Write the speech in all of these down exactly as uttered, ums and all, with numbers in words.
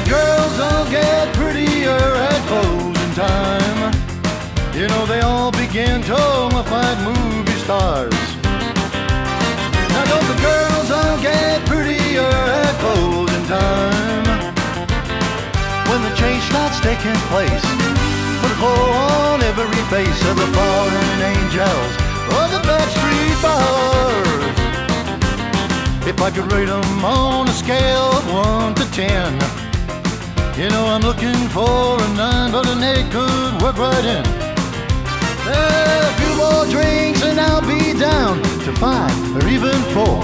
the girls all get prettier at closing time? You know they all begin to look like movie stars. Now don't the girls all get prettier at closing time? When the change starts taking place, put a glow on every face of the fallen angels or the Backstreet Boys. If I could rate them on a scale of one to ten, you know I'm looking for a nine, but an eight could work right in. A few more drinks and I'll be down to five or even four.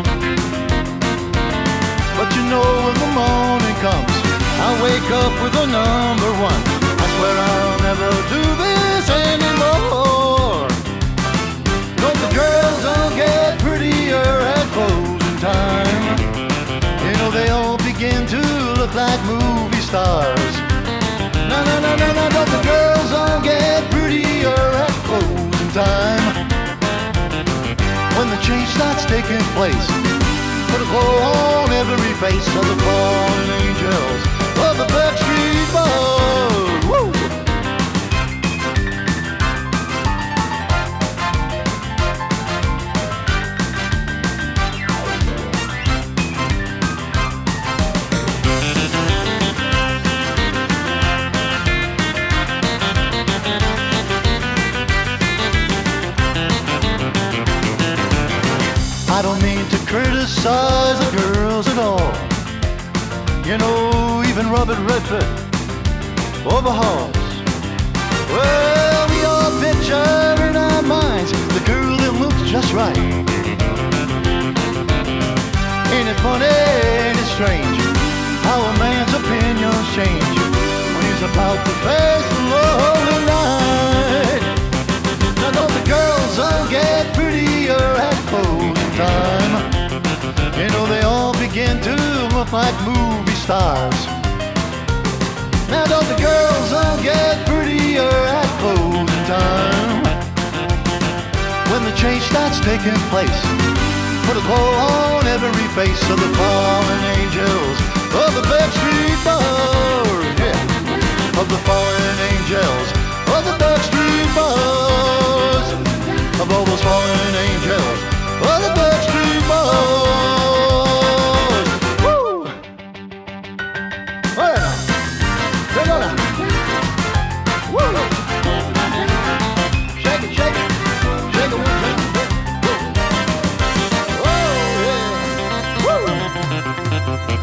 But you know when the morning comes, I'll wake up with a number one. I swear I'll never do this anymore. Don't the girls all get prettier at closing time? You know they all begin to look like movie stars. No, no, no, no, no, don't the girls all get prettier at closing time? When the change starts taking place, put a glow on every face of the fallen angels of the Backstreet Boys. Woo! I don't mean to criticize the girls at all. You know, even Robert Redford overhauls. Well, we all picture in our minds the girl that looks just right. Ain't it funny, ain't it strange, how a man's opinions change when he's about to face the lonely night. Now don't the girls all get prettier at closing time? You know they all begin to look like movie stars. Now don't the girls all get prettier at closing time? When the change starts taking place, put a glow on every face of the fallen angels of the Backstreet Boys. Yeah, of the fallen angels of the Backstreet Boys. Of all those fallen angels of the Backstreet Boys. Woo! Oh yeah! Take on now! Woo! Shake it, shake it, shake it, shake it. Oh yeah! Woo!